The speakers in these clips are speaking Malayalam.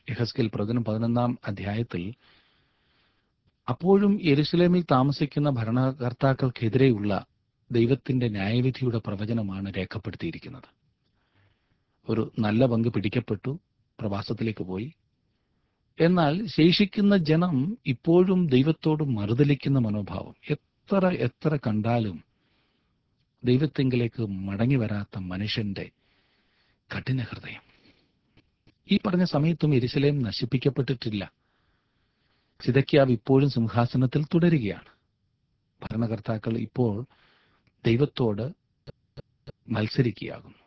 യെഹെസ്കേൽ പ്രവചനം 11 അധ്യായത്തിൽ അപ്പോഴും യെരുശലേമിൽ താമസിക്കുന്ന ഭരണകർത്താക്കൾക്കെതിരെയുള്ള ദൈവത്തിന്റെ ന്യായവിധിയുടെ പ്രവചനമാണ് രേഖപ്പെടുത്തിയിരിക്കുന്നത്. ഒരു നല്ല പങ്ക് പിടിക്കപ്പെട്ടു, പ്രവാസത്തിലേക്ക് പോയി. എന്നാൽ ശേഷിക്കുന്ന ജനം ഇപ്പോഴും ദൈവത്തോട് മറുതലിക്കുന്ന മനോഭാവം. എത്ര എത്ര കണ്ടാലും ദൈവത്തെങ്കിലേക്ക് മടങ്ങി വരാത്ത മനുഷ്യന്റെ കഠിന ഹൃദയം. ഈ പറഞ്ഞ സമയത്തും യെരുശലേം നശിപ്പിക്കപ്പെട്ടിട്ടില്ല. സിദെക്കീയാവ് ഇപ്പോഴും സിംഹാസനത്തിൽ തുടരുകയാണ്. ഭരണകർത്താക്കൾ ഇപ്പോൾ ദൈവത്തോട് മത്സരിക്കുകയാകുന്നു.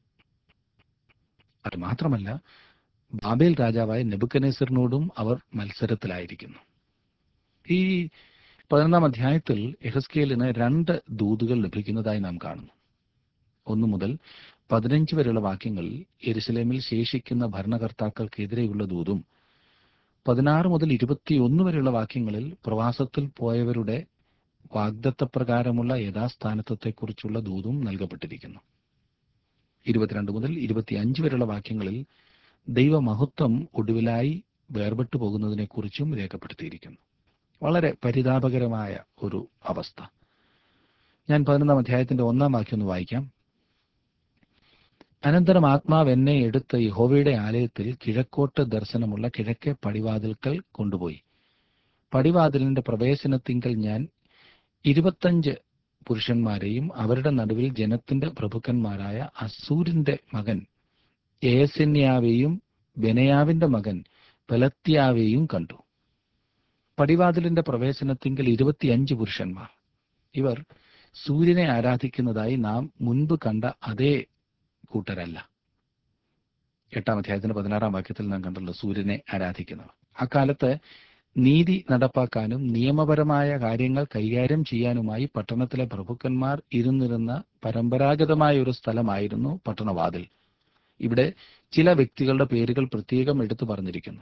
അത് മാത്രമല്ല, ബാബേൽ രാജാവായ നെബൂഖദ്നേസറിനോടും അവർ മത്സരത്തിലായിരിക്കുന്നു. ഈ 11 അധ്യായത്തിൽ യെഹെസ്കേലിന് 2 ദൂതുകൾ ലഭിക്കുന്നതായി നാം കാണുന്നു. 1 മുതൽ 15 വരെയുള്ള വാക്യങ്ങളിൽ യെരുശലേമിൽ ശേഷിക്കുന്ന ഭരണകർത്താക്കൾക്കെതിരെയുള്ള ദൂതും 16 മുതൽ 21 വരെയുള്ള വാക്യങ്ങളിൽ പ്രവാസത്തിൽ പോയവരുടെ വാഗ്ദത്തപ്രകാരമുള്ള യഥാസ്ഥാനത്വത്തെക്കുറിച്ചുള്ള ദൂതും നൽകപ്പെട്ടിരിക്കുന്നു. 22 മുതൽ 25 വരെയുള്ള വാക്യങ്ങളിൽ ദൈവമഹത്വം ഒടുവിലായി വേർപെട്ടു പോകുന്നതിനെക്കുറിച്ചും രേഖപ്പെടുത്തിയിരിക്കുന്നു. വളരെ പരിതാപകരമായ ഒരു അവസ്ഥ. ഞാൻ 11 അധ്യായത്തിന്റെ 1 വാക്യം ഒന്ന് വായിക്കാം. അനന്തരം ആത്മാവ് എന്നെ എടുത്ത് യഹോവയുടെ ആലയത്തിൽ കിഴക്കോട്ട് ദർശനമുള്ള കിഴക്കെ പടിവാതിൽക്കൽ കൊണ്ടുപോയി. പടിവാതിലിന്റെ പ്രവേശനത്തിങ്കൽ ഞാൻ 25 പുരുഷന്മാരെയും അവരുടെ നടുവിൽ ജനത്തിന്റെ പ്രഭുക്കന്മാരായ അസൂരിന്റെ മകൻ ഏസന്യാവെയും ബെനയാവിന്റെ മകൻ പെലത്യാവെയും കണ്ടു. പടിവാതിലിന്റെ പ്രവേശനത്തിങ്കൽ 25 പുരുഷന്മാർ. ഇവർ സൂര്യനെ ആരാധിക്കുന്നതായി നാം മുൻപ് കണ്ട അതേ കൂട്ടരല്ല. 8 അധ്യായത്തിന്റെ 16 വാക്യത്തിൽ നാം കണ്ടല്ലോ, സൂര്യനെ ആരാധിക്കുന്നവർ. അക്കാലത്ത് നീതി നടപ്പാക്കാനും നിയമപരമായ കാര്യങ്ങൾ കൈകാര്യം ചെയ്യാനുമായി പട്ടണത്തിലെ പ്രഭുക്കന്മാർ ഇരുന്നിരുന്ന പരമ്പരാഗതമായ ഒരു സ്ഥലമായിരുന്നു പട്ടണവാതിൽ. ഇവിടെ ചില വ്യക്തികളുടെ പേരുകൾ പ്രത്യേകം എടുത്തു പറഞ്ഞിരിക്കുന്നു.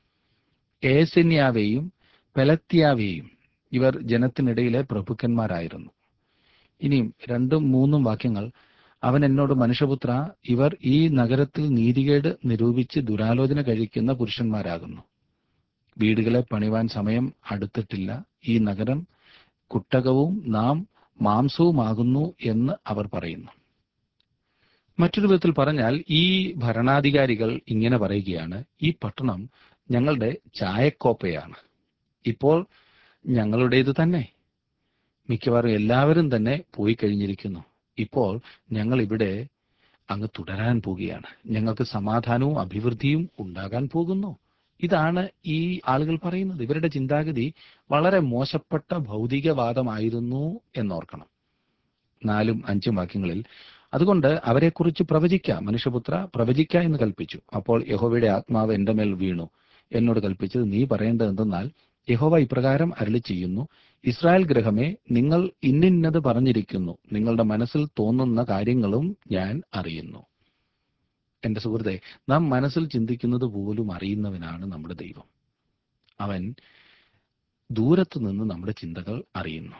ഏസന്യാവെയും പെലത്യാവെയും. ഇവർ ജനത്തിനിടയിലെ പ്രഭുക്കന്മാരായിരുന്നു. ഇനിയും 2, 3 വാക്യങ്ങൾ. അവൻ എന്നോട്, മനുഷ്യപുത്ര, ഇവർ ഈ നഗരത്തിൽ നീതികേട് നിരൂപിച്ച് ദുരാലോചന കഴിക്കുന്ന പുരുഷന്മാരാകുന്നു. വീടുകളെ പണിവാൻ സമയം അടുത്തിട്ടില്ല. ഈ നഗരം കുട്ടകവും നാം മാംസവുമാകുന്നു എന്ന് അവർ പറയുന്നു. മറ്റൊരു വിധത്തിൽ പറഞ്ഞാൽ, ഈ ഭരണാധികാരികൾ ഇങ്ങനെ പറയുകയാണ്: ഈ പട്ടണം ഞങ്ങളുടെ ചായക്കോപ്പയാണ്. ഇപ്പോൾ ഞങ്ങളുടേത് തന്നെ. മിക്കവാറും എല്ലാവരും തന്നെ പോയി കഴിഞ്ഞിരിക്കുന്നു. ഇപ്പോൾ ഞങ്ങൾ ഇവിടെ അങ്ങ് തുടരാൻ പോകുകയാണ്. ഞങ്ങൾക്ക് സമാധാനവും അഭിവൃദ്ധിയും ഉണ്ടാകാൻ പോകുന്നു. ഇതാണ് ഈ ആളുകൾ പറയുന്നത്. ഇവരുടെ ചിന്താഗതി വളരെ മോശപ്പെട്ട ഭൗതികവാദമായിരുന്നു എന്നോർക്കണം. 4, 5 വാക്യങ്ങളിൽ, അതുകൊണ്ട് അവരെക്കുറിച്ച് പ്രവചിക്ക, മനുഷ്യപുത്ര, പ്രവചിക്ക എന്ന് കൽപ്പിച്ചു. അപ്പോൾ യഹോവയുടെ ആത്മാവ് എന്റെ മേൽ വീണു. എന്നോട് കൽപ്പിച്ചത്, നീ പറയേണ്ടത് എന്തെന്നാൽ, യഹോവ ഇപ്രകാരം അരുളി ചെയ്യുന്നു: ഇസ്രായേൽ ഗൃഹമേ, നിങ്ങൾ ഇന്നിന്നത് പറഞ്ഞിരിക്കുന്നു. നിങ്ങളുടെ മനസ്സിൽ തോന്നുന്ന കാര്യങ്ങളും ഞാൻ അറിയുന്നു. എന്റെ സുഹൃത്തെ, നാം മനസ്സിൽ ചിന്തിക്കുന്നത് പോലും അറിയുന്നവനാണ് നമ്മുടെ ദൈവം. അവൻ ദൂരത്തു നിന്ന് നമ്മുടെ ചിന്തകൾ അറിയുന്നു.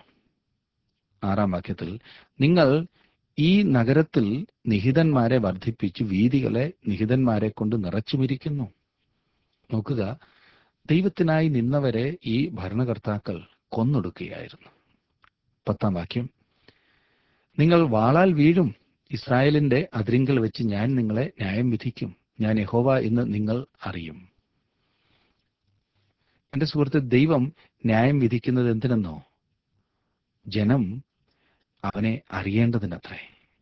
6 വാക്യത്തിൽ, നിങ്ങൾ ഈ നഗരത്തിൽ നിഹിതന്മാരെ വർദ്ധിപ്പിച്ച് വീഥികളെ നിഹിതന്മാരെ കൊണ്ട് നിറച്ചുമിരിക്കുന്നു. നോക്കുക, ദൈവത്തിനായി നിന്നവരെ ഈ ഭരണകർത്താക്കൾ കൊന്നൊടുക്കുകയായിരുന്നു. 10 വാക്യം, നിങ്ങൾ വാളാൽ വീഴും. ഇസ്രായേലിന്റെ അതിരിങ്കൽ വെച്ച് ഞാൻ നിങ്ങളെ ന്യായം വിധിക്കും. ഞാൻ യഹോവ എന്ന് നിങ്ങൾ അറിയും. എന്റെ സുഹൃത്ത്, ദൈവം ന്യായം വിധിക്കുന്നത് എന്തിനെന്നോ? ജനം അവനെ അറിയേണ്ടതിനത്രേ.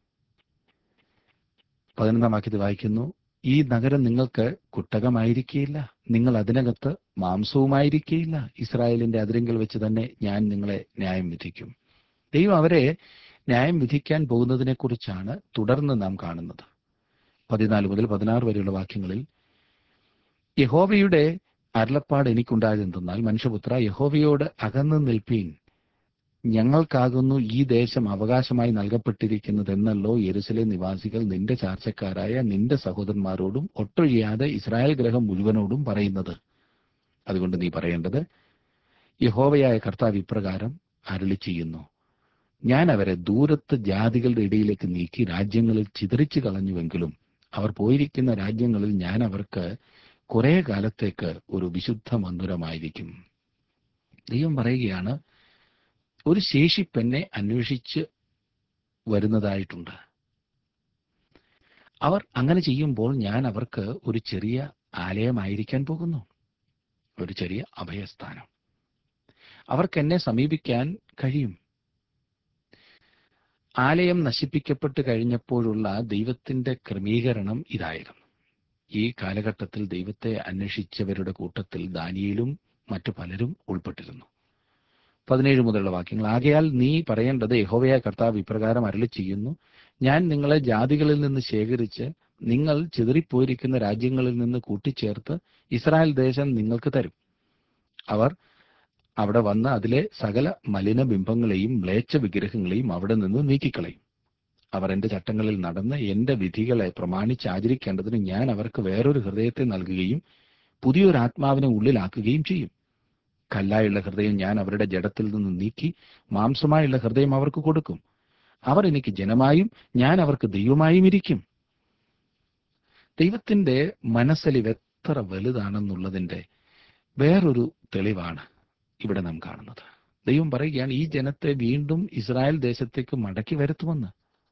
11 വാക്യത്തിൽ വായിക്കുന്നു, ഈ നഗരം നിങ്ങൾക്ക് കുട്ടകമായിരിക്കുകയില്ല, നിങ്ങൾ അതിനകത്ത് മാംസവുമായിരിക്കുകയില്ല. ഇസ്രായേലിന്റെ അതിരിങ്കൽ വെച്ച് തന്നെ ഞാൻ നിങ്ങളെ ന്യായം വിധിക്കും. ദൈവം അവരെ ന്യായം വിധിക്കാൻ പോകുന്നതിനെക്കുറിച്ചാണ് തുടർന്ന് നാം കാണുന്നത്. 14 മുതൽ 16 വരെയുള്ള വാക്യങ്ങളിൽ, യഹോവയുടെ അരുളപ്പാട് എനിക്കുണ്ടായതെന്തെന്നാൽ, മനുഷ്യപുത്ര, യഹോവയോട് അകന്നു നിൽപ്പീൻ. ഞങ്ങൾക്കാകുന്നു ഈ ദേശം അവകാശമായി നൽകപ്പെട്ടിരിക്കുന്നതെന്നല്ലോ യെരൂശലേം നിവാസികൾ നിന്റെ ചാർച്ചക്കാരായ നിന്റെ സഹോദരന്മാരോടും ഒട്ടൊഴിയാതെ ഇസ്രായേൽ ഗൃഹം മുഴുവനോടും പറയുന്നത്. അതുകൊണ്ട് നീ പറയേണ്ടത്, യഹോവയായ കർത്താവ് ഇപ്രകാരം അരുളി ചെയ്യുന്നു: ഞാൻ അവരെ ദൂരത്ത് ജാതികളുടെ ഇടയിലേക്ക് നീക്കി രാജ്യങ്ങളിൽ ചിതറിച്ചു കളഞ്ഞുവെങ്കിലും അവർ പോയിരിക്കുന്ന രാജ്യങ്ങളിൽ ഞാൻ അവർക്ക് കുറെ കാലത്തേക്ക് ഒരു വിശുദ്ധ മന്ദിരമായിരിക്കും. ദൈവം പറയുകയാണ്, ഒരു ശേഷിപ്പെന്നെ അന്വേഷിച്ച് വരുന്നതായിട്ടുണ്ട്. അവർ അങ്ങനെ ചെയ്യുമ്പോൾ ഞാൻ അവർക്ക് ഒരു ചെറിയ ആലയമായിരിക്കാൻ പോകുന്നു, ഒരു ചെറിയ അഭയസ്ഥാനം. അവർക്ക് എന്നെ സമീപിക്കാൻ കഴിയും. ആലയം നശിപ്പിക്കപ്പെട്ട് കഴിഞ്ഞപ്പോഴുള്ള ദൈവത്തിന്റെ ക്രമീകരണം ഇതായിരുന്നു. ഈ കാലഘട്ടത്തിൽ ദൈവത്തെ അന്വേഷിച്ചവരുടെ കൂട്ടത്തിൽ ദാനിയേലും മറ്റു പലരും ഉൾപ്പെട്ടിരുന്നു. 17 മുതലുള്ള വാക്യങ്ങൾ. ആകയാൽ നീ പറയേണ്ടത്, യഹോവയായ കർത്താവ് ഇപ്രകാരം അരുളി ചെയ്യുന്നു, ഞാൻ നിങ്ങളെ ജാതികളിൽ നിന്ന് ശേഖരിച്ച് നിങ്ങൾ ചിതറിപ്പോയിരിക്കുന്ന രാജ്യങ്ങളിൽ നിന്ന് കൂട്ടിച്ചേർത്ത് ഇസ്രായേൽ ദേശം നിങ്ങൾക്ക് തരും. അവർ അവിടെ വന്ന് അതിലെ സകല മലിനബിംബങ്ങളെയും മ്ലേച്ഛ വിഗ്രഹങ്ങളെയും അവിടെ നിന്ന് നീക്കിക്കളയും. അവർ എന്റെ ചട്ടങ്ങളിൽ നടന്ന് എന്റെ വിധികളെ പ്രമാണിച്ച് ആചരിക്കേണ്ടതിന് ഞാൻ അവർക്ക് വേറൊരു ഹൃദയത്തെ നൽകുകയും പുതിയൊരു ആത്മാവിനെ ഉള്ളിലാക്കുകയും ചെയ്യും. കല്ലായുള്ള ഹൃദയം ഞാൻ അവരുടെ ജഡത്തിൽ നിന്ന് നീക്കി മാംസമായുള്ള ഹൃദയം അവർക്ക് കൊടുക്കും. അവർ എനിക്ക് ജനമായും ഞാൻ അവർക്ക് ദൈവമായും ഇരിക്കും. ദൈവത്തിന്റെ മനസ്സലിവ് എത്ര വലുതാണെന്നുള്ളതിന്റെ വേറൊരു തെളിവാണ് ഇവിടെ നാം കാണുന്നത്. ദൈവം പറയുകയാണ്, ഈ ജനത്തെ വീണ്ടും ഇസ്രായേൽ ദേശത്തേക്ക് മടക്കി വരുത്തുമെന്ന്.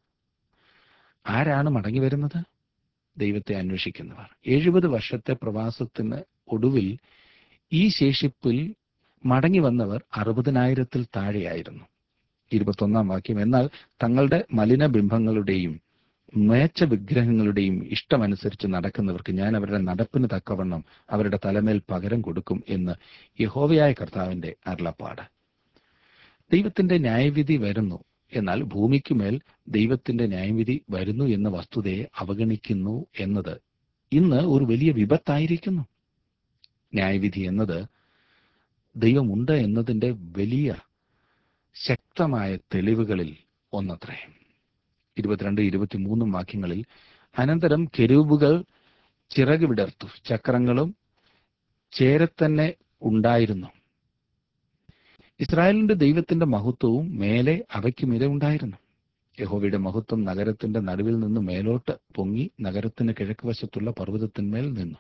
ആരാണ് മടങ്ങി വരുന്നത്? ദൈവത്തെ അന്വേഷിക്കുന്നവർ. 70 വർഷത്തെ പ്രവാസത്തിന് ഒടുവിൽ ഈ ശേഷിപ്പിൽ മടങ്ങി വന്നവർ 60,000-ൽ താഴെയായിരുന്നു. 21 വാക്യം. എന്നാൽ തങ്ങളുടെ മലിനബിംബങ്ങളുടെയും മ്ലേച്ഛ വിഗ്രഹങ്ങളുടെയും ഇഷ്ടമനുസരിച്ച് നടക്കുന്നവർക്ക് ഞാൻ അവരുടെ നടപ്പിന് തക്കവണ്ണം അവരുടെ തലമേൽ പകരം കൊടുക്കും എന്ന് യഹോവയായ കർത്താവിന്റെ അരുളപ്പാട്. ദൈവത്തിന്റെ ന്യായവിധി വരുന്നു. എന്നാൽ ഭൂമിക്കുമേൽ ദൈവത്തിന്റെ ന്യായവിധി വരുന്നു എന്ന വസ്തുതയെ അവഗണിക്കുന്നു എന്നത് ഇന്ന് ഒരു വലിയ വിപത്തായിരിക്കുന്നു. ന്യായവിധി എന്നത് ദൈവമുണ്ട് എന്നതിന്റെ വലിയ ശക്തമായ തെളിവുകളിൽ ഒന്നത്രേ. 22, 23 വാക്യങ്ങളിൽ, അനന്തരം കെരൂബുകൾ ചിറക് വിടർത്തു, ചക്രങ്ങളും ചേരത്തന്നെ ഉണ്ടായിരുന്നു. ഇസ്രായേലിന്റെ ദൈവത്തിന്റെ മഹത്വവും മേലെ അവയ്ക്കുമിര ഉണ്ടായിരുന്നു. യഹോവയുടെ മഹത്വം നഗരത്തിന്റെ നടുവിൽ നിന്ന് മേലോട്ട് പൊങ്ങി നഗരത്തിന് കിഴക്ക് വശത്തുള്ള പർവ്വതത്തിന്മേൽ നിന്നു.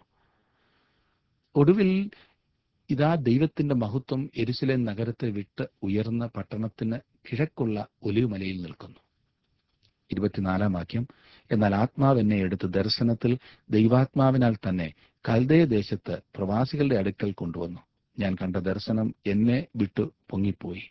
ഒടുവിൽ ഇതാ ദൈവത്തിന്റെ മഹത്വം യെരൂശലേം നഗരത്തെ വിട്ട് ഉയർന്ന പട്ടണത്തിന് കിഴക്കുള്ള ഒലിവുമലയിൽ നിൽക്കുന്നു. 24 വാക്യം. എന്നാൽ ആത്മാവ് എന്നെ എടുത്ത് ദർശനത്തിൽ ദൈവാത്മാവിനാൽ തന്നെ കൽദയ ദേശത്ത് പ്രവാസികളുടെ അടുക്കൽ കൊണ്ടുവന്നു. ഞാൻ കണ്ട ദർശനം എന്നെ വിട്ടു പൊങ്ങിപ്പോയി.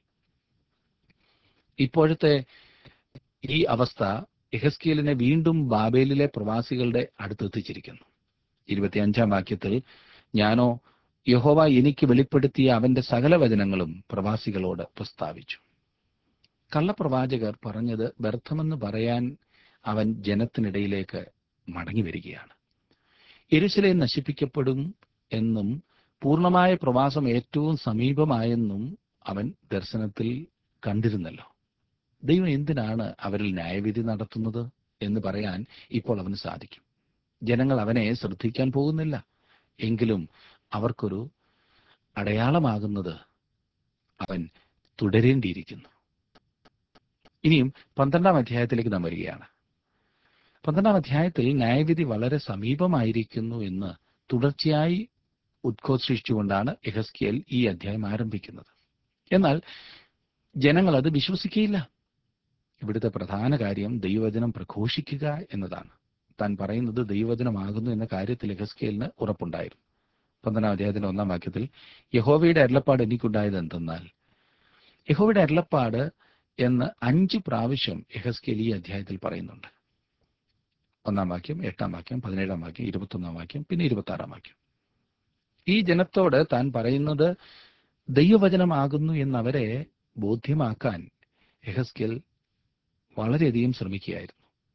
ഇപ്പോഴത്തെ ഈ അവസ്ഥ യെഹെസ്കേലിനെ വീണ്ടും ബാബേലിലെ പ്രവാസികളുടെ അടുത്തെത്തിച്ചിരിക്കുന്നു. 25 വാക്യത്തിൽ, ഞാനോ യഹോവ എനിക്ക് വെളിപ്പെടുത്തിയ അവന്റെ സകല വചനങ്ങളും പ്രവാസികളോട് പ്രസ്താവിച്ചു. കള്ളപ്രവാചകർ പറഞ്ഞത് വ്യർത്ഥമെന്ന് പറയാൻ അവൻ ജനത്തിനിടയിലേക്ക് മടങ്ങി വരികയാണ്. യെരൂശലേം നശിപ്പിക്കപ്പെടും എന്നും പൂർണ്ണമായ പ്രവാസം ഏറ്റവും സമീപമായെന്നും അവൻ ദർശനത്തിൽ കണ്ടിരുന്നല്ലോ. ദൈവം എന്തിനാണ് അവരിൽ ന്യായവിധി നടത്തുന്നത് എന്ന് പറയാൻ ഇപ്പോൾ അവന് സാധിക്കും. ജനങ്ങൾ അവനെ ശ്രദ്ധിക്കാൻ പോകുന്നില്ല. എങ്കിലും അവർക്കൊരു അടയാളമാകുന്നത് അവൻ തുടരേണ്ടിയിരിക്കുന്നു. ഇനിയും 12 അധ്യായത്തിലേക്ക് നാം വരികയാണ്. 12 അധ്യായത്തിൽ ന്യായവിധി വളരെ സമീപമായിരിക്കുന്നു എന്ന് തുടർച്ചയായി ഉദ്ഘോഷിച്ചുകൊണ്ടാണ് യെഹെസ്കേൽ ഈ അധ്യായം ആരംഭിക്കുന്നത്. എന്നാൽ ജനങ്ങൾ അത് വിശ്വസിക്കുകയില്ല. ഇവിടുത്തെ പ്രധാന കാര്യം ദൈവവചനം പ്രഘോഷിക്കുക എന്നതാണ്. താൻ പറയുന്നത് ദൈവവചനമാകുന്നു എന്ന കാര്യത്തിൽ യെഹെസ്കേലിന് ഉറപ്പുണ്ടായിരുന്നു. 12 അധ്യായത്തിന്റെ 1 വാക്യത്തിൽ, യഹോവയുടെ അരുളപ്പാട് എനിക്കുണ്ടായത് എന്തെന്നാൽ. യഹോവയുടെ അരുളപ്പാട് എന്ന് 5 പ്രാവശ്യം യെഹെസ്കേൽ ഈ അധ്യായത്തിൽ പറയുന്നുണ്ട്. 1 വാക്യം, 8 വാക്യം, 17 വാക്യം, 21 വാക്യം, പിന്നെ 26 വാക്യം. ഈ ജനത്തോട് താൻ പറയുന്നത് ദൈവവചനമാകുന്നു എന്നവരെ ബോധ്യമാക്കാൻ യെഹെസ്കേൽ വളരെയധികം ശ്രമിക്കുകയായിരുന്നു.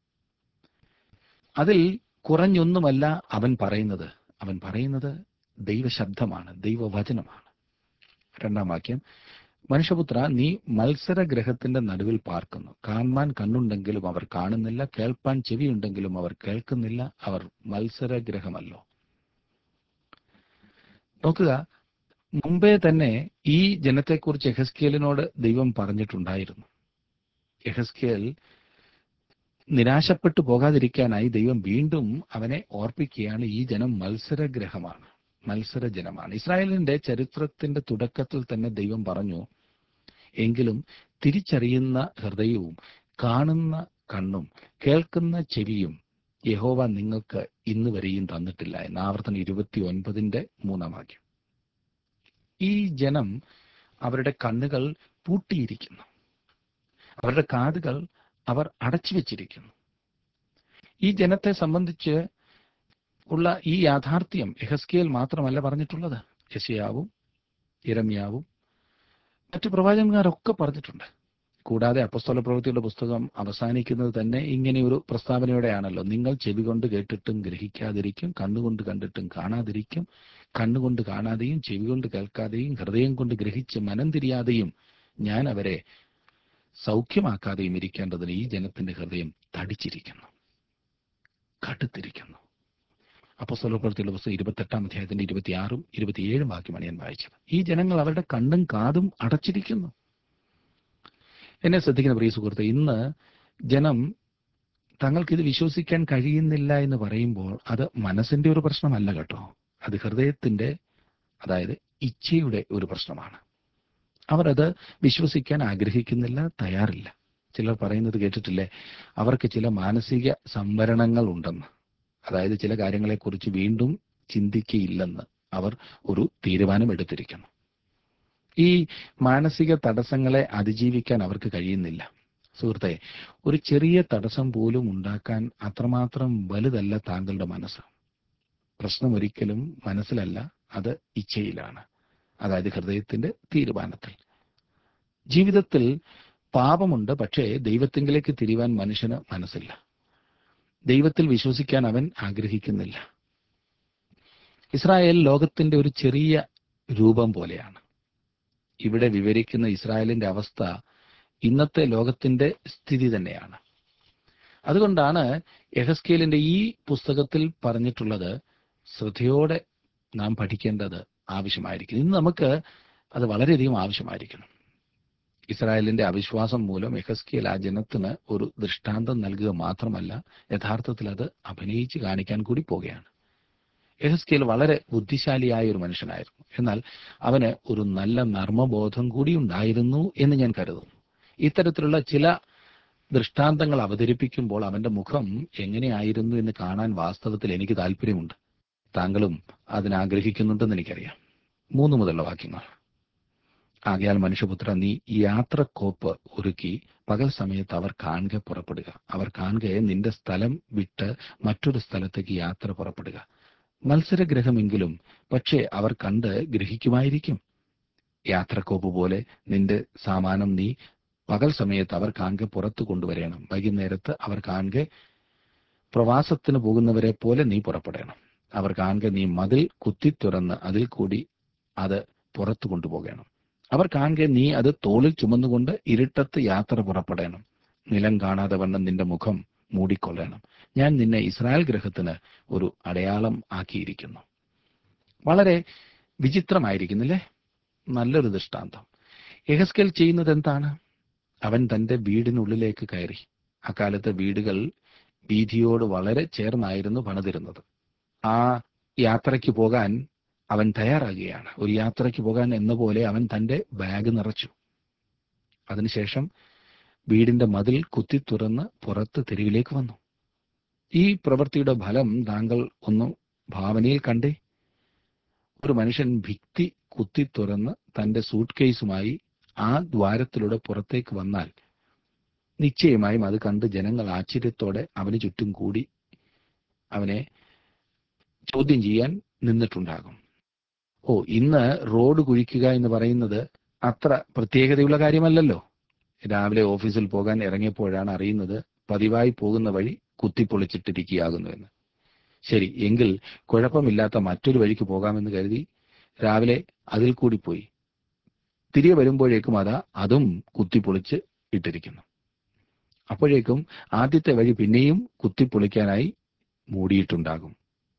അതിൽ കുറഞ്ഞൊന്നുമല്ല അവൻ പറയുന്നത് ദൈവശബ്ദമാണ്, ദൈവവചനമാണ്. 2 വാക്യം, മനുഷ്യപുത്ര, നീ മത്സരഗ്രഹത്തിന്റെ നടുവിൽ പാർക്കുന്നു. കാണുവാൻ കണ്ണുണ്ടെങ്കിലും അവർ കാണുന്നില്ല, കേൾപ്പാൻ ചെവിയുണ്ടെങ്കിലും അവർ കേൾക്കുന്നില്ല. അവർ മത്സരഗ്രഹമല്ലോ. നോക്കുക, മുമ്പേ തന്നെ ഈ ജനത്തെക്കുറിച്ച് യെഹെസ്കേലിനോട് ദൈവം പറഞ്ഞിട്ടുണ്ടായിരുന്നു. യെഹെസ്കേൽ നിരാശപ്പെട്ടു പോകാതിരിക്കാനായി ദൈവം വീണ്ടും അവനെ ഓർപ്പിക്കുകയാണ്. ഈ ജനം മത്സരഗ്രഹമാണ്, മത്സരജനമാണ്. ഇസ്രായേലിന്റെ ചരിത്രത്തിന്റെ തുടക്കത്തിൽ തന്നെ ദൈവം പറഞ്ഞു, എങ്കിലും തിരിച്ചറിയുന്ന ഹൃദയവും കാണുന്ന കണ്ണും കേൾക്കുന്ന ചെവിയും യഹോവ നിങ്ങൾക്ക് ഇന്ന് വരെയും തന്നിട്ടില്ല എന്ന്. ആവർത്തനം 29:3. ഈ ജനം അവരുടെ കണ്ണുകൾ പൂട്ടിയിരിക്കുന്നു, അവരുടെ കാതുകൾ അവർ അടച്ചു വെച്ചിരിക്കുന്നു. ഈ ജനത്തെ സംബന്ധിച്ച് ഉള്ള ഈ യാഥാർത്ഥ്യം യെഹെസ്കേൽ മാത്രമല്ല പറഞ്ഞിട്ടുള്ളത്, യെശയ്യാവും യിരെമ്യാവും മറ്റു പ്രവാചകന്മാരൊക്കെ പറഞ്ഞിട്ടുണ്ട്. കൂടാതെ അപ്പോസ്തല പ്രവൃത്തിയുടെ പുസ്തകം അവസാനിക്കുന്നത് തന്നെ ഇങ്ങനെയൊരു പ്രസ്താവനയോടെയാണല്ലോ: നിങ്ങൾ ചെവി കൊണ്ട് കേട്ടിട്ടും ഗ്രഹിക്കാതിരിക്കും, കണ്ണുകൊണ്ട് കണ്ടിട്ടും കാണാതിരിക്കും, കണ്ണുകൊണ്ട് കാണാതെയും ചെവി കൊണ്ട് കേൾക്കാതെയും ഹൃദയം കൊണ്ട് ഗ്രഹിച്ച് മനം തിരിയാതെയും ഞാൻ അവരെ സൗഖ്യമാക്കാതെയും ഇരിക്കേണ്ടതിന് ഈ ജനത്തിന്റെ ഹൃദയം തടിച്ചിരിക്കുന്നു, കടുത്തിരിക്കുന്നു. അപ്പോസ്തല പ്രവൃത്തിയുടെ പുസ്തകം 28-ാം അധ്യായത്തിന്റെ 26-27 വാക്യമാണ് ഞാൻ വായിച്ചത്. ഈ ജനങ്ങൾ അവരുടെ കണ്ണും കാതും അടച്ചിരിക്കുന്നു. എന്നെ ശ്രദ്ധിക്കുന്ന പ്രിയ സുഹൃത്തെ, ഇന്ന് ജനം തങ്ങൾക്കിത് വിശ്വസിക്കാൻ കഴിയുന്നില്ല എന്ന് പറയുമ്പോൾ അത് മനസ്സിന്റെ ഒരു പ്രശ്നമല്ല കേട്ടോ, അത് ഹൃദയത്തിന്റെ, അതായത് ഇച്ഛയുടെ ഒരു പ്രശ്നമാണ്. അവർ അത് വിശ്വസിക്കാൻ ആഗ്രഹിക്കുന്നില്ല, തയ്യാറില്ല. ചിലർ പറയുന്നത് കേട്ടിട്ടില്ലേ, അവർക്ക് ചില മാനസിക സംവരണങ്ങൾ ഉണ്ടെന്ന്. അതായത് ചില കാര്യങ്ങളെക്കുറിച്ച് വീണ്ടും ചിന്തിക്കയില്ലെന്ന് അവർ ഒരു തീരുമാനം എടുത്തിരിക്കുന്നു. ഈ മാനസിക തടസ്സങ്ങളെ അതിജീവിക്കാൻ അവർക്ക് കഴിയുന്നില്ല. സുഹൃത്തെ, ഒരു ചെറിയ തടസ്സം പോലും ഉണ്ടാക്കാൻ അത്രമാത്രം വലുതല്ല താങ്കളുടെ മനസ്സ്. പ്രശ്നം ഒരിക്കലും മനസ്സിലല്ല, അത് ഇച്ഛയിലാണ്, അതായത് ഹൃദയത്തിന്റെ തീരുമാനത്തിൽ. ജീവിതത്തിൽ പാപമുണ്ട്, പക്ഷേ ദൈവത്തിങ്കിലേക്ക് തിരിവാൻ മനുഷ്യന് മനസ്സില്ല. ദൈവത്തിൽ വിശ്വസിക്കാൻ അവൻ ആഗ്രഹിക്കുന്നില്ല. ഇസ്രായേൽ ലോകത്തിന്റെ ഒരു ചെറിയ രൂപം പോലെയാണ്. ഇവിടെ വിവരിക്കുന്ന ഇസ്രായേലിന്റെ അവസ്ഥ ഇന്നത്തെ ലോകത്തിന്റെ സ്ഥിതി തന്നെയാണ്. അതുകൊണ്ടാണ് യെഹെസ്കേലിന്റെ ഈ പുസ്തകത്തിൽ പറഞ്ഞിട്ടുള്ളത് ശ്രദ്ധയോടെ നാം പഠിക്കേണ്ടത് ആവശ്യമായിരിക്കുന്നു. ഇന്ന് നമുക്ക് അത് വളരെയധികം ആവശ്യമായിരിക്കുന്നു. ഇസ്രായേലിന്റെ അവിശ്വാസം മൂലം യെഹെസ്കേൽ ആ ജനത്തിന് ഒരു ദൃഷ്ടാന്തം നൽകുക മാത്രമല്ല, യഥാർത്ഥത്തിൽ അത് അഭിനയിച്ച് കാണിക്കാൻ കൂടി പോകുകയാണ്. യെഹെസ്കേൽ വളരെ ബുദ്ധിശാലിയായ ഒരു മനുഷ്യനായിരുന്നു. എന്നാൽ അവന് ഒരു നല്ല നർമ്മബോധം കൂടി ഉണ്ടായിരുന്നു എന്ന് ഞാൻ കരുതുന്നു. ഇത്തരത്തിലുള്ള ചില ദൃഷ്ടാന്തങ്ങൾ അവതരിപ്പിക്കുമ്പോൾ അവന്റെ മുഖം എങ്ങനെയായിരുന്നു എന്ന് കാണാൻ വാസ്തവത്തിൽ എനിക്ക് താല്പര്യമുണ്ട്. താങ്കളും അതിനാഗ്രഹിക്കുന്നുണ്ടെന്ന് എനിക്കറിയാം. 3 മുതലുള്ള വാക്യങ്ങൾ: ആകയാൽ മനുഷ്യപുത്ര, നീ യാത്രക്കോപ്പ് ഒരുക്കി പകൽ സമയത്ത് അവർ കാണുക പുറപ്പെടുക. അവർ കാണുക നിന്റെ സ്ഥലം വിട്ട് മറ്റൊരു സ്ഥലത്തേക്ക് യാത്ര പുറപ്പെടുക. മത്സരഗ്രഹമെങ്കിലും, പക്ഷേ അവർ കണ്ട് ഗ്രഹിക്കുമായിരിക്കും. യാത്രക്കോപ്പ് പോലെ നിന്റെ സാമാനം നീ പകൽ സമയത്ത് അവർ കാണുക പുറത്തു കൊണ്ടുവരണം. വൈകുന്നേരത്ത് അവർ കാണുക പ്രവാസത്തിന് പോകുന്നവരെ പോലെ നീ പുറപ്പെടണം. അവർ കാണുക നീ മതിൽ കുത്തി തുറന്ന് അതിൽ കൂടി അത് പുറത്തു കൊണ്ടുപോകണം. അവർ കാണുക നീ അത് തോളിൽ ചുമന്നുകൊണ്ട് ഇരുട്ടത്ത് യാത്ര പുറപ്പെടണം. നിലം കാണാതെ വണ്ണം നിന്റെ മുഖം മൂടിക്കൊള്ളണം. ഞാൻ നിന്നെ ഇസ്രായേൽ ഗൃഹത്തിന് ഒരു അടയാളം ആക്കിയിരിക്കുന്നു. വളരെ വിചിത്രമായിരിക്കുന്നില്ലേ? നല്ലൊരു ദൃഷ്ടാന്തം. യെഹെസ്കേൽ ചെയ്യുന്നത് എന്താണ്? അവൻ തന്റെ വീടിനുള്ളിലേക്ക് കയറി. അക്കാലത്തെ വീടുകൾ വീതിയോട് വളരെ ചേർന്നായിരുന്നു പണിതിരുന്നത്. ആ യാത്രയ്ക്ക് പോകാൻ അവൻ തയ്യാറാകുകയാണ്. ഒരു യാത്രയ്ക്ക് പോകാൻ എന്ന പോലെ അവൻ തന്റെ ബാഗ് നിറച്ചു. അതിനുശേഷം വീടിന്റെ മതിൽ കുത്തി തുറന്ന് പുറത്ത് തെരുവിലേക്ക് വന്നു. ഈ പ്രവൃത്തിയുടെ ഫലം താങ്കൾ ഒന്ന് ഭാവനയിൽ കണ്ടേ. ഒരു മനുഷ്യൻ ഭിത്തി കുത്തി തുറന്ന് തന്റെ സൂട്ട് കേസുമായി ആ ദ്വാരത്തിലൂടെ പുറത്തേക്ക് വന്നാൽ നിശ്ചയമായും അത് കണ്ട് ജനങ്ങൾ ആശ്ചര്യത്തോടെ അവന് ചുറ്റും കൂടി അവനെ ചോദ്യം ചെയ്യാൻ നിന്നിട്ടുണ്ടാകും. ഓ, ഇന്ന് റോഡ് കുഴിക്കുക എന്ന് പറയുന്നത് അത്ര പ്രത്യേകതയുള്ള കാര്യമല്ലല്ലോ. രാവിലെ ഓഫീസിൽ പോകാൻ ഇറങ്ങിയപ്പോഴാണ് അറിയുന്നത് പതിവായി പോകുന്ന വഴി കുത്തിപ്പൊളിച്ചിട്ടിരിക്കുകയാകുന്നുവെന്ന്. ശരി, എങ്കിൽ കുഴപ്പമില്ലാത്ത മറ്റൊരു വഴിക്ക് പോകാമെന്ന് കരുതി രാവിലെ അതിൽ കൂടി പോയി. തിരികെ വരുമ്പോഴേക്കും അതും കുത്തിപ്പൊളിച്ച് ഇട്ടിരിക്കുന്നു. അപ്പോഴേക്കും ആദ്യത്തെ വഴി പിന്നെയും കുത്തിപ്പൊളിക്കാനായി മൂടിയിട്ടുണ്ടാകും.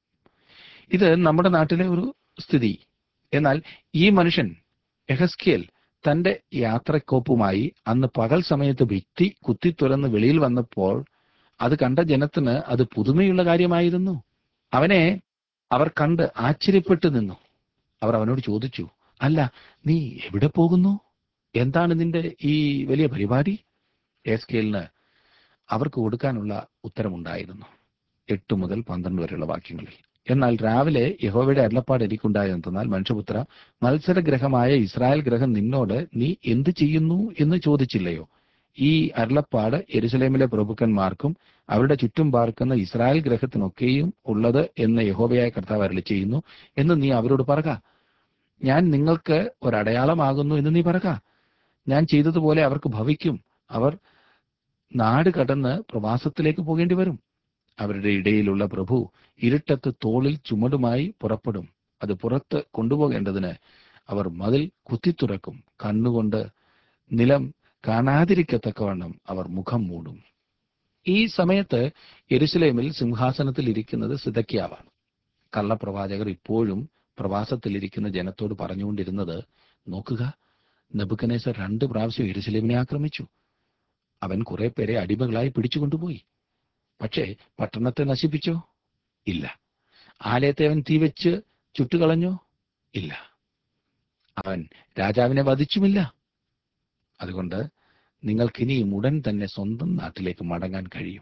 ഇത് നമ്മുടെ നാട്ടിലെ ഒരു സ്ഥിതി. എന്നാൽ ഈ മനുഷ്യൻ യെഹെസ്കേൽ തന്റെ യാത്രക്കോപ്പുമായി അന്ന് പകൽ സമയത്ത് ഭിത്തി കുത്തി തുറന്ന് വെളിയിൽ വന്നപ്പോൾ അത് കണ്ട ജനത്തിന് അത് പുതുമയുള്ള കാര്യമായിരുന്നു. അവനെ അവർ കണ്ട് ആശ്ചര്യപ്പെട്ടു നിന്നു. അവർ അവനോട് ചോദിച്ചു, അല്ല, നീ എവിടെ പോകുന്നു? എന്താണ് നിന്റെ ഈ വലിയ പരിപാടി? എസ്കേലിന് അവർക്ക് കൊടുക്കാനുള്ള ഉത്തരമുണ്ടായിരുന്നു. 8 മുതൽ 12 വരെയുള്ള വാക്യങ്ങളിൽ. എന്നാൽ രാവിലെ യഹോവയുടെ അരുളപ്പാട് എനിക്കുണ്ടായതെന്തെന്നാൽ, മനുഷ്യപുത്ര, മത്സരഗ്രഹമായ ഇസ്രായേൽ ഗ്രഹം നിന്നോട് നീ എന്ത് ചെയ്യുന്നു എന്ന് ചോദിച്ചില്ലയോ? ഈ അരുളപ്പാട് യെരൂശലേമിലെ പ്രഭുക്കന്മാർക്കും അവരുടെ ചുറ്റും പാർക്കുന്ന ഇസ്രായേൽ ഗ്രഹത്തിനൊക്കെയും ഉള്ളത് എന്ന് യഹോവയായ കർത്താവ് അരുളിച്ചെയ്യുന്നു എന്ന് നീ അവരോട് പറക. ഞാൻ നിങ്ങൾക്ക് ഒരടയാളമാകുന്നു എന്ന് നീ പറക. ഞാൻ ചെയ്തതുപോലെ അവർക്ക് ഭവിക്കും. അവർ നാട് കടന്ന് പ്രവാസത്തിലേക്ക് പോകേണ്ടി വരും. അവരുടെ ഇടയിലുള്ള പ്രഭു ഇരുട്ടത്ത് തോളിൽ ചുമടുമായി പുറപ്പെടും. അത് പുറത്ത് കൊണ്ടുപോകേണ്ടതിന് അവർ മതിൽ കുത്തിത്തുറക്കും. കണ്ണുകൊണ്ട് നിലം കാണാതിരിക്കത്തക്കവണ്ണം അവർ മുഖം മൂടും. ഈ സമയത്ത് യെരൂശലേമിൽ സിംഹാസനത്തിൽ ഇരിക്കുന്നത് സിദെക്കീയാവാണ്. കള്ളപ്രവാചകർ ഇപ്പോഴും പ്രവാസത്തിലിരിക്കുന്ന ജനത്തോട് പറഞ്ഞുകൊണ്ടിരുന്നത്, നോക്കുക, നെബൂഖദ്നേസർ 2 പ്രാവശ്യം യെരൂശലേമിനെ ആക്രമിച്ചു. അവൻ കുറെ പേരെ അടിമകളായി പിടിച്ചുകൊണ്ടുപോയി. പക്ഷേ പട്ടണത്തെ നശിപ്പിച്ചോ? ഇല്ല. ആലയത്തെ അവൻ തീവെച്ച് ചുട്ടുകളഞ്ഞോ? ഇല്ല. അവൻ രാജാവിനെ വധിച്ചുമില്ല. അതുകൊണ്ട് നിങ്ങൾക്കിനിയും ഉടൻ തന്നെ സ്വന്തം നാട്ടിലേക്ക് മടങ്ങാൻ കഴിയും.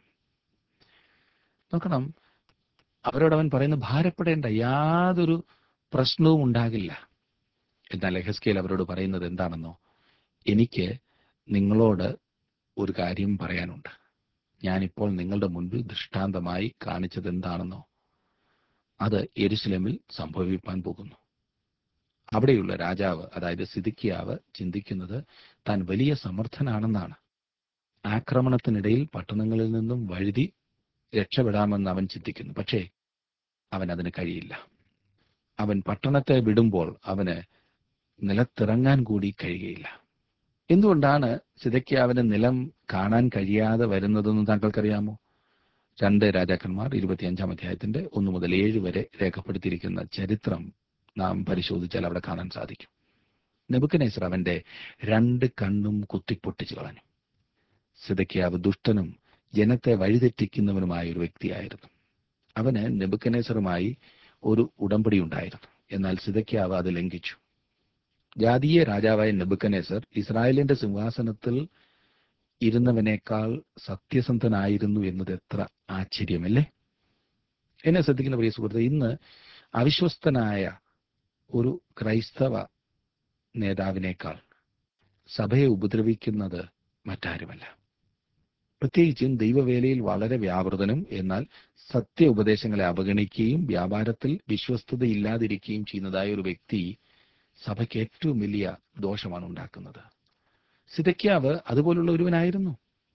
നോക്കണം, അവരോട് അവൻ പറയുന്ന, ഭാരപ്പെടേണ്ട, യാതൊരു പ്രശ്നവും ഉണ്ടാകില്ല. എന്നാൽ യെഹെസ്കേൽ അവരോട് പറയുന്നത് എന്താണെന്നോ? എനിക്ക് നിങ്ങളോട് ഒരു കാര്യം പറയാനുണ്ട്. ഞാനിപ്പോൾ നിങ്ങളുടെ മുൻപിൽ ദൃഷ്ടാന്തമായി കാണിച്ചത് എന്താണെന്നോ? അത് യെരൂശലേമിൽ സംഭവിപ്പാൻ പോകുന്നു. അവിടെയുള്ള രാജാവ്, അതായത് സിദെക്കീയാവ്, ചിന്തിക്കുന്നത് താൻ വലിയ സമർത്ഥനാണെന്നാണ്. ആക്രമണത്തിനിടയിൽ പട്ടണങ്ങളിൽ നിന്നും വഴുതി രക്ഷപ്പെടാമെന്ന് അവൻ ചിന്തിക്കുന്നു. പക്ഷേ അവൻ അതിന് കഴിയില്ല. അവൻ പട്ടണത്തെ വിടുമ്പോൾ അവന് നിലത്തിറങ്ങാൻ കൂടി കഴിയുകയില്ല. എന്തുകൊണ്ടാണ് സിദെക്കീയാവിന് നിലം കാണാൻ കഴിയാതെ വരുന്നതെന്ന് താങ്കൾക്കറിയാമോ? 2 രാജാക്കന്മാർ 25-ാം അധ്യായത്തിന്റെ 1 മുതൽ 7 വരെ രേഖപ്പെടുത്തിയിരിക്കുന്ന ചരിത്രം നാം പരിശോധിച്ചാൽ അവിടെ കാണാൻ സാധിക്കും. നെബൂഖദ്നേസർ അവന്റെ 2 കണ്ണും കുത്തിപ്പൊട്ടിച്ചു കളഞ്ഞു. സിദെക്കീയാവ് ദുഷ്ടനും ജനത്തെ വഴിതെറ്റിക്കുന്നവനുമായ ഒരു വ്യക്തിയായിരുന്നു. അവന് നെബൂഖദ്നേസറുമായി ഒരു ഉടമ്പടി ഉണ്ടായിരുന്നു. എന്നാൽ സിദെക്കീയാവ് അത് ലംഘിച്ചു. ജാതീയ രാജാവായ നെബൂഖദ്നേസർ ഇസ്രായേലിന്റെ സിംഹാസനത്തിൽ ഇരുന്നവനേക്കാൾ സത്യസന്ധനായിരുന്നു എന്നത് എത്ര ആശ്ചര്യമല്ലേ? എന്നെ ശ്രദ്ധിക്കുന്ന പ്രിയ സുഹൃത്തെ, ഇന്ന് അവിശ്വസ്തനായ ഒരു ക്രൈസ്തവ നേതാവിനേക്കാൾ സഭയെ ഉപദ്രവിക്കുന്നത് മറ്റാരുമല്ല. പ്രത്യേകിച്ചും ദൈവവേലയിൽ വളരെ വ്യാപൃതനും എന്നാൽ സത്യ ഉപദേശങ്ങളെ അവഗണിക്കുകയും വ്യാപാരത്തിൽ വിശ്വസ്തതയില്ലാതിരിക്കുകയും ചെയ്യുന്നതായ ഒരു വ്യക്തി സഭയ്ക്ക് ഏറ്റവും വലിയ ദോഷമാണ് ഉണ്ടാക്കുന്നത്. സിദെക്കീയാവ് അതുപോലുള്ള ഒരുവനായിരുന്നു.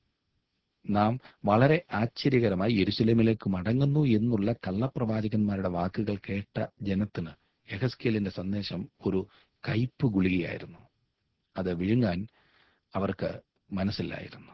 നാം വളരെ ആശ്ചര്യകരമായി യെരൂശലേമിലേക്ക് മടങ്ങുന്നു എന്നുള്ള കള്ളപ്രവാചകന്മാരുടെ വാക്കുകൾ കേട്ട ജനത്തിന് യെഹെസ്കേലിന്റെ സന്ദേശം ഒരു കയ്പ് ഗുളികയായിരുന്നു. അത് വിഴുങ്ങാൻ അവർക്ക് മനസ്സില്ലായിരുന്നു.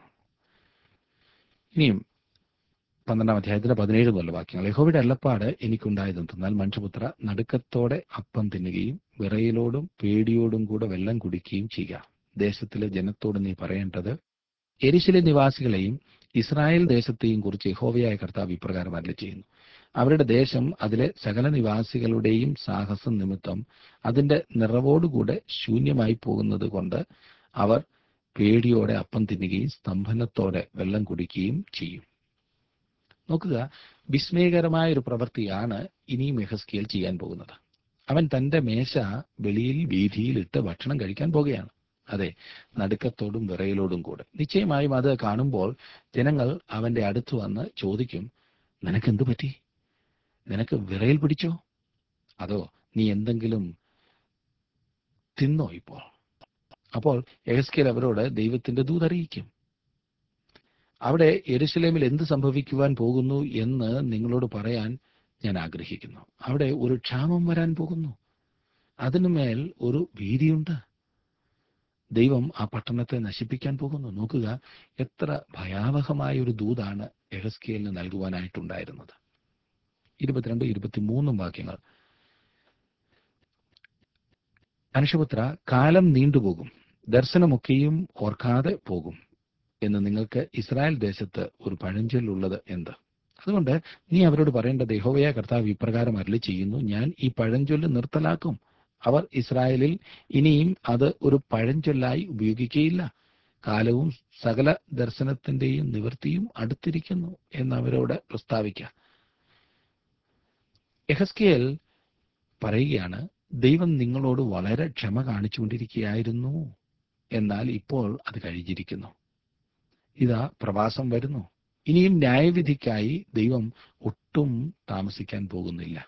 ഇനിയും 12-ാം അധ്യായത്തിന്റെ 17 മുതലുള്ള വാക്യങ്ങൾ. യഹോവയുടെ അരുളപ്പാട് എനിക്കുണ്ടായതെന്തെന്നാൽ, മനുഷ്യപുത്ര, നടുക്കത്തോടെ അപ്പം തിന്നുകയും വിറയലോടും പേടിയോടും കൂടെ വെള്ളം കുടിക്കുകയും ചെയ്യുക. ദേശത്തിലെ ജനത്തോട് നീ പറയേണ്ടത്, യെരൂശലേം നിവാസികളെയും ഇസ്രായേൽ ദേശത്തെയും കുറിച്ച് യഹോവയായ കർത്താവ് ഇപ്രകാരം അരുളിച്ചെയ്യുന്നു. അവരുടെ ദേശം അതിലെ സകല നിവാസികളുടെയും സാഹസം നിമിത്തം അതിന്റെ നിറവോടുകൂടെ ശൂന്യമായി പോകുന്നത് കൊണ്ട് അവർ പേടിയോടെ അപ്പം തിന്നുകയും സ്തംഭനത്തോടെ വെള്ളം കുടിക്കുകയും ചെയ്യും. നോക്കുക, വിസ്മയകരമായ ഒരു പ്രവൃത്തിയാണ് ഇനിയും യെഹെസ്കേൽ ചെയ്യാൻ പോകുന്നത്. അവൻ തന്റെ മേശ വെളിയിൽ വീഥിയിൽ ഇട്ട് ഭക്ഷണം കഴിക്കാൻ പോകുകയാണ്. അതെ, നടുക്കത്തോടും വിറയലോടും കൂടെ. നിശ്ചയമായും അത് കാണുമ്പോൾ ജനങ്ങൾ അവന്റെ അടുത്ത് വന്ന് ചോദിക്കും, നിനക്കെന്തു പറ്റി? നിനക്ക് വിറയൽ പിടിച്ചോ? അതോ നീ എന്തെങ്കിലും തിന്നോ ഇപ്പോൾ? അപ്പോൾ യെഹെസ്കേൽ അവരോട് ദൈവത്തിന്റെ ദൂതറിയിക്കും. അവിടെ യെരൂശലേമിൽ എന്ത് സംഭവിക്കുവാൻ പോകുന്നു എന്ന് നിങ്ങളോട് പറയാൻ ഞാൻ ആഗ്രഹിക്കുന്നു. അവിടെ ഒരു ക്ഷാമം വരാൻ പോകുന്നു. അതിനുമേൽ ഒരു ഭീതിയുണ്ട്. ദൈവം ആ പട്ടണത്തെ നശിപ്പിക്കാൻ പോകുന്നു. നോക്കുക, എത്ര ഭയാവഹമായ ഒരു ദൂതാണ് യെഹെസ്കേലിന് നൽകുവാനായിട്ടുണ്ടായിരുന്നത്. 22-23 വാക്യങ്ങൾ. മനുഷ്യപുത്ര, കാലം നീണ്ടുപോകും, ദർശനമൊക്കെയും ഓർക്കാതെ പോകും. എന്ന് നിങ്ങൾക്ക് ഇസ്രായേൽ ദേശത്ത് ഒരു പഴഞ്ചൊല്ലുള്ളത് എന്ത്? അതുകൊണ്ട് നീ അവരോട് പറയേണ്ടത്, യഹോവയായ കർത്താവ് ഇപ്രകാരം അരുളി ചെയ്യുന്നു, ഞാൻ ഈ പഴഞ്ചൊല്ല് നിർത്തലാക്കും. അവർ ഇസ്രായേലിൽ ഇനിയും അത് ഒരു പഴഞ്ചൊല്ലായി ഉപയോഗിക്കുകയില്ല. കാലവും സകല ദർശനത്തിന്റെയും നിവൃത്തിയും അടുത്തിരിക്കുന്നു എന്ന് അവരോട് പ്രസ്താവിക്കുക. യെഹെസ്കേൽ പറയുകയാണ്, ദൈവം നിങ്ങളോട് വളരെ ക്ഷമ കാണിച്ചുകൊണ്ടിരിക്കുകയായിരുന്നു, എന്നാൽ ഇപ്പോൾ അത് കഴിഞ്ഞിരിക്കുന്നു. ഇതാ പ്രവാസം വരുന്നു. ഇനിയും ന്യായവിധിക്കായി ദൈവം ഒട്ടും താമസിക്കാൻ പോകുന്നില്ല.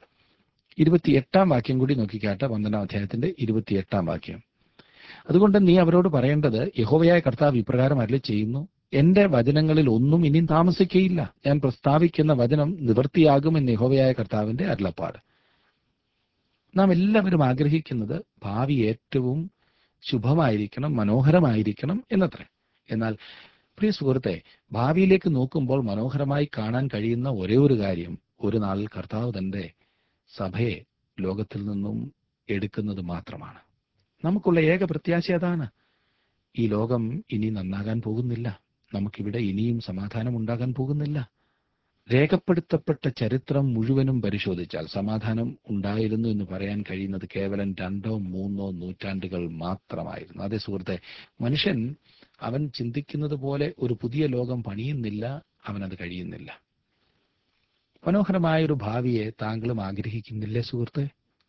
28 വാക്യം കൂടി നോക്കിക്കാട്ടെ. 12 അധ്യായത്തിന്റെ 28 വാക്യം. അതുകൊണ്ട് നീ അവരോട് പറയേണ്ടത്, യഹോവയായ കർത്താവ് ഇപ്രകാരം അരുളി ചെയ്യുന്നു, എന്റെ വചനങ്ങളിൽ ഒന്നും ഇനിയും താമസിക്കയില്ല. ഞാൻ പ്രസ്താവിക്കുന്ന വചനം നിവൃത്തിയാകുമെന്ന് യഹോവയായ കർത്താവിന്റെ അരുളപ്പാട്. നാം എല്ലാവരും ആഗ്രഹിക്കുന്നത് ഭാവി ഏറ്റവും ശുഭമായിരിക്കണം, മനോഹരമായിരിക്കണം എന്നത്രേ. എന്നാൽ പ്രിയ സുഹൃത്തെ, ഭാവിയിലേക്ക് നോക്കുമ്പോൾ മനോഹരമായി കാണാൻ കഴിയുന്ന ഒരേ ഒരു കാര്യം, ഒരു നാൾ കർത്താവ് തന്റെ സഭയെ ലോകത്തിൽ നിന്നും എടുക്കുന്നത് മാത്രമാണ്. നമുക്കുള്ള ഏക പ്രത്യാശ അതാണ്. ഈ ലോകം ഇനി നന്നാകാൻ പോകുന്നില്ല. നമുക്കിവിടെ ഇനിയും സമാധാനം ഉണ്ടാകാൻ പോകുന്നില്ല. രേഖപ്പെടുത്തപ്പെട്ട ചരിത്രം മുഴുവനും പരിശോധിച്ചാൽ സമാധാനം ഉണ്ടായിരുന്നു എന്ന് പറയാൻ കഴിയുന്നത് കേവലം 2 or 3 നൂറ്റാണ്ടുകൾ മാത്രമായിരുന്നു. അതേ സുഹൃത്തെ, മനുഷ്യൻ അവൻ ചിന്തിക്കുന്നത് പോലെ ഒരു പുതിയ ലോകം പണിയുന്നില്ല, അവനത് കഴിയുന്നില്ല. മനോഹരമായ ഒരു ഭാവിയെ താങ്കളും ആഗ്രഹിക്കുന്നില്ലേ സുഹൃത്തെ?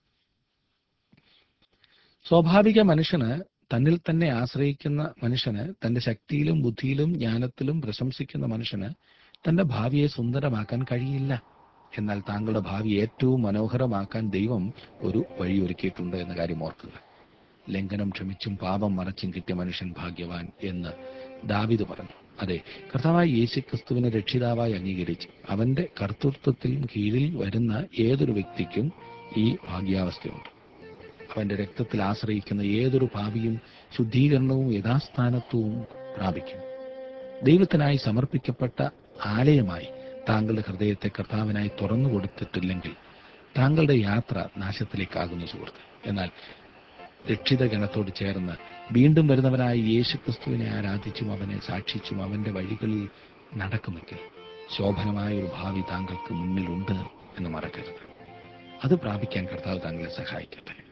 സ്വാഭാവിക മനുഷ്യന്, തന്നിൽ തന്നെ ആശ്രയിക്കുന്ന മനുഷ്യന്, തന്റെ ശക്തിയിലും ബുദ്ധിയിലും ജ്ഞാനത്തിലും പ്രശംസിക്കുന്ന മനുഷ്യന് തന്റെ ഭാവിയെ സുന്ദരമാക്കാൻ കഴിയില്ല. എന്നാൽ താങ്കളുടെ ഭാവി ഏറ്റവും മനോഹരമാക്കാൻ ദൈവം ഒരു വഴിയൊരുക്കിയിട്ടുണ്ട് എന്ന കാര്യം ഓർക്കുക. ലംഘനം ക്ഷമിച്ചും പാപം മറച്ചും കിട്ടിയ മനുഷ്യൻ ഭാഗ്യവാൻ എന്ന് ദാവീദ് പറഞ്ഞു. അതെ, കർത്താവായ യേശുക്രിസ്തുവിനെ രക്ഷിതാവായി അംഗീകരിച്ച് അവന്റെ കർത്തൃത്വത്തിൽ കീഴിൽ വരുന്ന ഏതൊരു വ്യക്തിക്കും ഈ ഭാഗ്യാവസ്ഥയുണ്ട്. അവന്റെ രക്തത്തിൽ ആശ്രയിക്കുന്ന ഏതൊരു പാപിയും ശുദ്ധീകരണവും യഥാസ്ഥാനത്വവും പ്രാപിക്കും. ദൈവത്തിനായി സമർപ്പിക്കപ്പെട്ട ആലയമായി താങ്കളുടെ ഹൃദയത്തെ കർത്താവിനായി തുറന്നു കൊടുത്തിട്ടില്ലെങ്കിൽ താങ്കളുടെ യാത്ര നാശത്തിലേക്കാകുന്നു സുഹൃത്ത്. എന്നാൽ രക്ഷിത ഗണത്തോട് ചേർന്ന് വീണ്ടും വരുന്നവനായ യേശു ക്രിസ്തുവിനെ ആരാധിച്ചും അവനെ സാക്ഷിച്ചും അവന്റെ വഴികളിൽ നടക്കുമെങ്കിൽ ശോഭനമായ ഒരു ഭാവി താങ്കൾക്ക് മുന്നിലുണ്ട് എന്ന് മറക്കരുത്. അത് പ്രാപിക്കാൻ കർത്താവ് താങ്കളെ സഹായിക്കട്ടെ.